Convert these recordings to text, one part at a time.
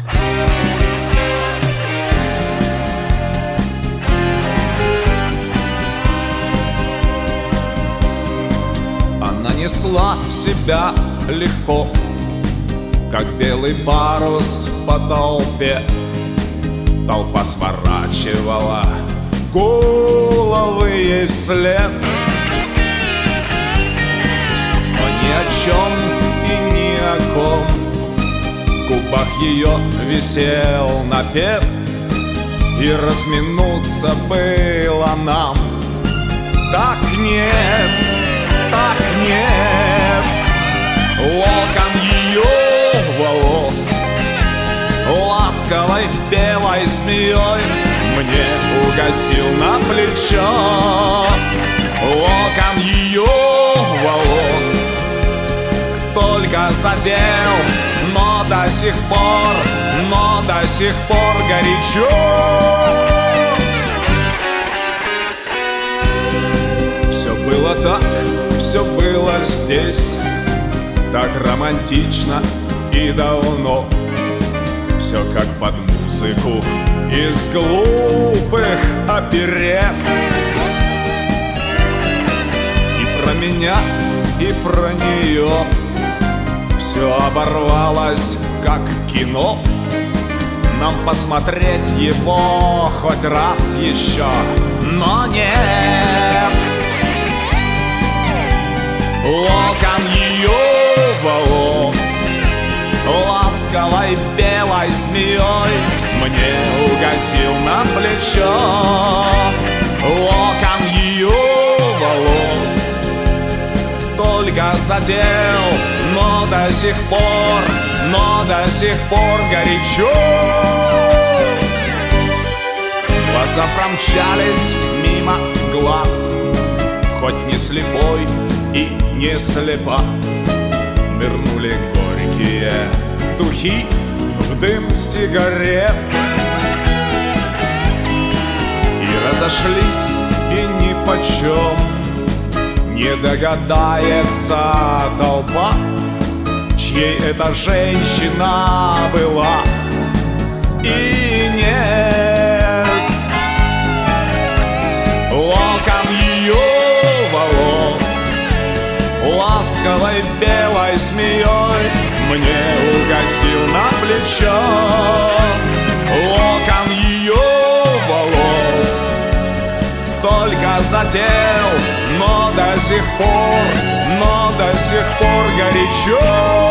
Она несла себя легко, как белый парус по толпе. Толпа сворачивала головы ей вслед, но ни о чем и ни о ком. В губах ее висел напев, и разминуться было нам так нет, так нет. Локон ее волос ласковой белой змеей мне угодил на плечо. Локон ее волос только задел, но до сих пор горячо. Все было так, все было здесь, так романтично и давно. Все как под музыку из глупых оперет. И про меня, и про нее все оборвалось, как кино. Нам посмотреть его хоть раз еще, но нет. Локон ее волос ласковой белой змеей мне угодил на плечо. Локон ее волос только задел, но до сих пор горячо. Глаза промчались мимо глаз, хоть не слепой и не слепа. Нырнули горькие духи в дым сигарет и разошлись, и нипочем не догадается толпа, чьей эта женщина была. И нет, локон ее волос ласковой белой змеей мне угодил на плечо. Локон ее волос только задел, но до сих пор горячо.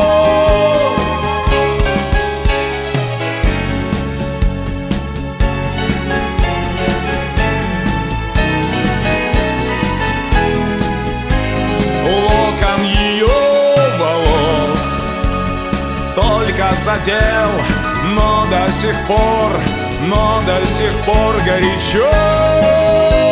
Локон ее волос только задел, но до сих пор горячо.